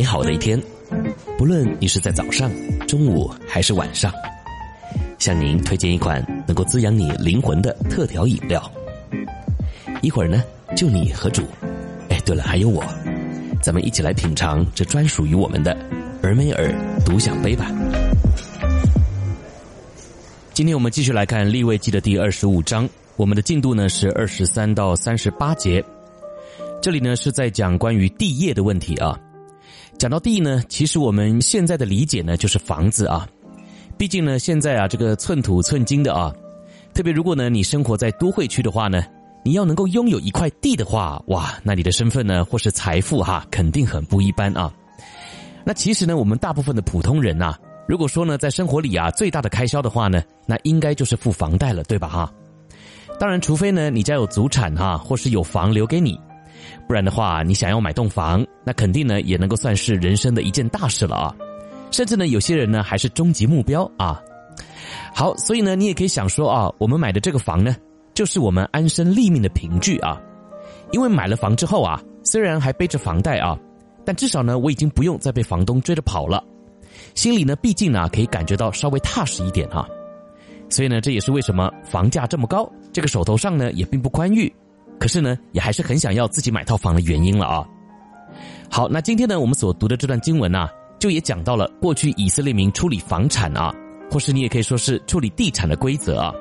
美好的一天，不论你是在早上、中午还是晚上，向您推荐一款能够滋养你灵魂的特调饮料。一会儿呢，就你和主，对了，还有我，咱们一起来品尝这专属于我们的尔美尔独享杯吧。今天我们继续来看利未记的第25章，我们的进度呢是23到38节。这里呢是在讲关于地业的问题啊。讲到地呢，其实我们现在的理解呢就是房子啊。毕竟呢现在这个寸土寸金的啊，特别如果呢你生活在都会区的话呢，你要能够拥有一块地的话，哇，那你的身份呢或是财富肯定很不一般啊。那其实呢我们大部分的普通人如果说呢在生活里最大的开销的话呢，那应该就是付房贷了，对吧当然除非呢你家有祖产或是有房留给你，不然的话你想要买栋房，那肯定呢也能够算是人生的一件大事了甚至呢有些人呢还是终极目标好，所以呢你也可以想说我们买的这个房呢就是我们安身立命的凭据因为买了房之后虽然还背着房贷但至少呢我已经不用再被房东追着跑了，心里呢毕竟可以感觉到稍微踏实一点所以呢这也是为什么房价这么高，这个手头上呢也并不宽裕，可是呢也还是很想要自己买套房的原因了好，那今天呢我们所读的这段经文就也讲到了过去以色列民处理房产或是你也可以说是处理地产的规则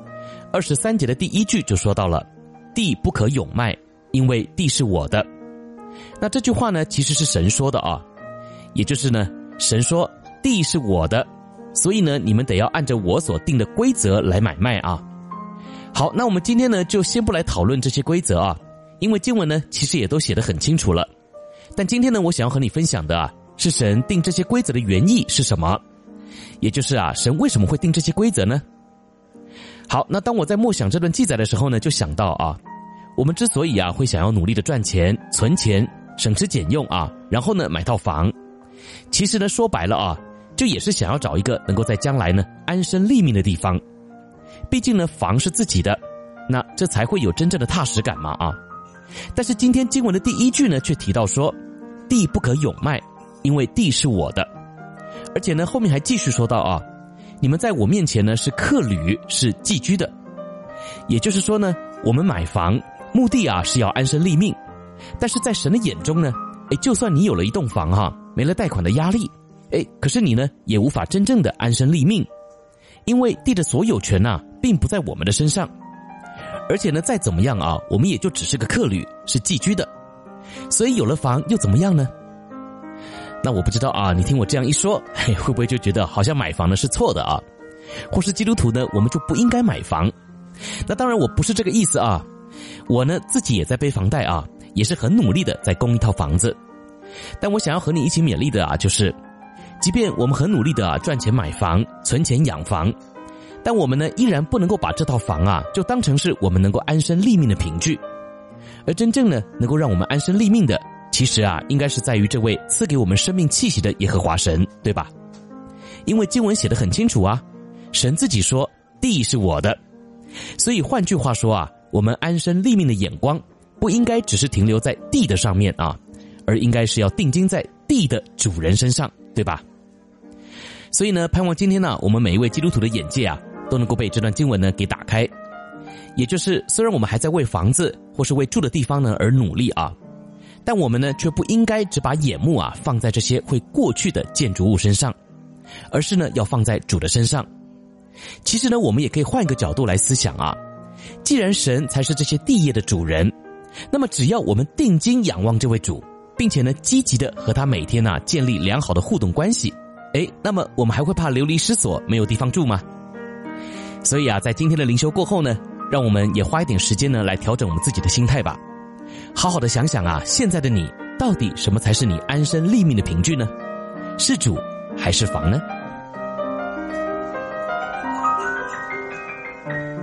23节的第1句就说到了地不可永卖，因为地是我的。那这句话呢其实是神说的也就是呢神说地是我的，所以呢你们得要按照我所定的规则来买卖好，那我们今天呢就先不来讨论这些规则因为经文呢其实也都写得很清楚了。但今天呢我想要和你分享的是神定这些规则的原意是什么，也就是神为什么会定这些规则呢？好，那当我在默想这段记载的时候呢，就想到我们之所以会想要努力的赚钱、存钱、省吃俭用然后呢买套房，其实呢说白了就也是想要找一个能够在将来呢安身立命的地方。毕竟呢房是自己的，那这才会有真正的踏实感嘛但是今天经文的第1句呢却提到说地不可永卖，因为地是我的。而且呢后面还继续说到你们在我面前呢是客旅，是寄居的。也就是说呢我们买房目的是要安身立命，但是在神的眼中呢就算你有了一栋房没了贷款的压力可是你呢也无法真正的安身立命，因为地的所有权并不在我们的身上。而且呢再怎么样我们也就只是个客旅，是寄居的。所以有了房又怎么样呢？那我不知道你听我这样一说，会不会就觉得好像买房呢是错的或是基督徒呢我们就不应该买房？那当然我不是这个意思我呢自己也在背房贷也是很努力的在供一套房子。但我想要和你一起勉励的就是即便我们很努力的赚钱买房、存钱养房，但我们呢依然不能够把这套房就当成是我们能够安身立命的凭据。而真正呢能够让我们安身立命的，其实应该是在于这位赐给我们生命气息的耶和华神，对吧？因为经文写得很清楚神自己说地是我的。所以换句话说我们安身立命的眼光不应该只是停留在地的上面而应该是要定睛在地的主人身上，对吧？所以呢盼望今天呢我们每一位基督徒的眼界都能够被这段经文呢给打开。也就是虽然我们还在为房子或是为住的地方呢而努力但我们呢却不应该只把眼目放在这些会过去的建筑物身上，而是呢要放在主的身上。其实呢我们也可以换一个角度来思想既然神才是这些地业的主人，那么只要我们定睛仰望这位主，并且呢积极的和他每天建立良好的互动关系，那么我们还会怕流离失所没有地方住吗？所以在今天的灵修过后呢，让我们也花一点时间呢来调整我们自己的心态吧，好好的想想现在的你到底什么才是你安身立命的凭据呢？是主还是房呢？